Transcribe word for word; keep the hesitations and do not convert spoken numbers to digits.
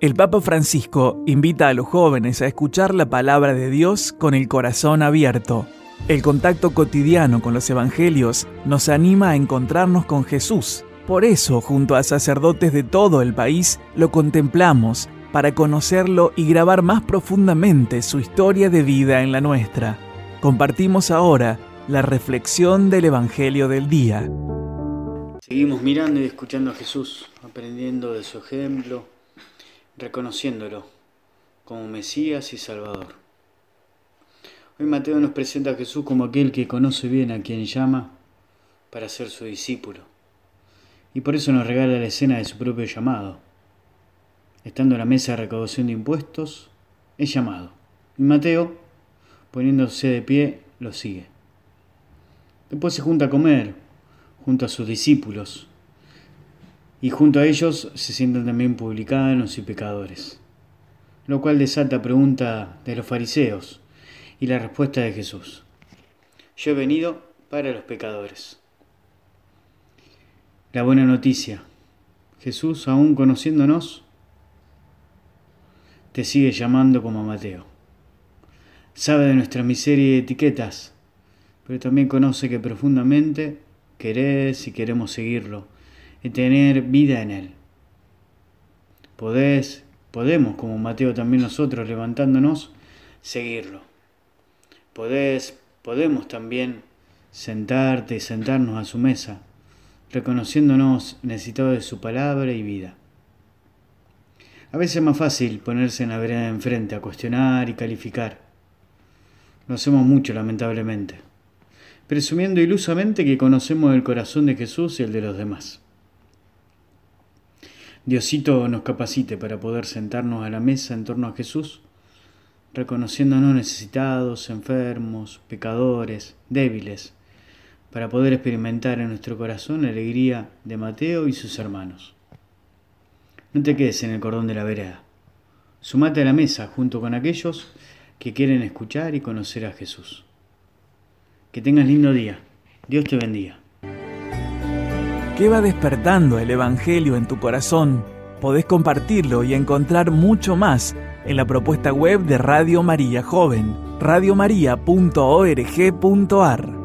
El Papa Francisco invita a los jóvenes a escuchar la palabra de Dios con el corazón abierto. El contacto cotidiano con los evangelios nos anima a encontrarnos con Jesús. Por eso, junto a sacerdotes de todo el país, lo contemplamos para conocerlo y grabar más profundamente su historia de vida en la nuestra. Compartimos ahora la reflexión del Evangelio del día. Seguimos mirando y escuchando a Jesús, aprendiendo de su ejemplo, reconociéndolo como Mesías y Salvador. Hoy Mateo nos presenta a Jesús como aquel que conoce bien a quien llama para ser su discípulo. Y por eso nos regala la escena de su propio llamado. Estando en la mesa de recaudación de impuestos, es llamado. Y Mateo, poniéndose de pie, lo sigue. Después se junta a comer, junto a sus discípulos. Y junto a ellos se sientan también publicanos y pecadores. Lo cual desata pregunta de los fariseos y la respuesta de Jesús. Yo he venido para los pecadores. La buena noticia. Jesús, aún conociéndonos, te sigue llamando como a Mateo. Sabe de nuestra miseria y etiquetas, pero también conoce que profundamente querés y queremos seguirlo y tener vida en Él. Podés, podemos, como Mateo también nosotros, levantándonos, seguirlo. Podés, podemos también sentarte y sentarnos a su mesa, reconociéndonos necesitados de su palabra y vida. A veces es más fácil ponerse en la vereda de enfrente a cuestionar y calificar. Lo hacemos mucho, lamentablemente, presumiendo ilusamente que conocemos el corazón de Jesús y el de los demás. Diosito nos capacite para poder sentarnos a la mesa en torno a Jesús, reconociéndonos necesitados, enfermos, pecadores, débiles, para poder experimentar en nuestro corazón la alegría de Mateo y sus hermanos. No te quedes en el cordón de la vereda. Sumate a la mesa junto con aquellos que quieren escuchar y conocer a Jesús. Que tengas lindo día. Dios te bendiga. ¿Qué va despertando el Evangelio en tu corazón? Podés compartirlo y encontrar mucho más en la propuesta web de Radio María Joven, radio maría punto org punto a r.